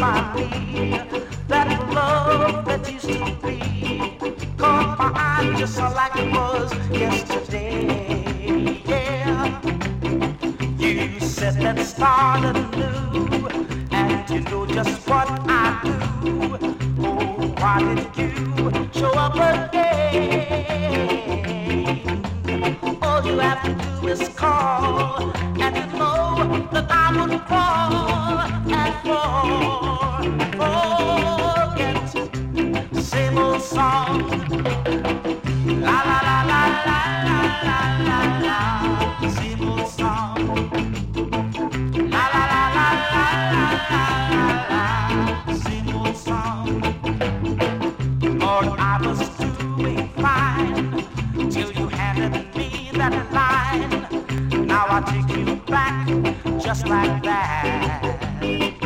find me that love that used to be. Caught my eye just like it was yesterday. Yeah, you said let's start anew, and you know just what I do. Oh, why did you show up again? All you have to do is call, and you know that I would fall and forget. Same old song. La la la la la la la la la. Same old song. La la la la la la la la. Same old song. Lord, I was doing fine till you handed me that line. Now I take you back just like that.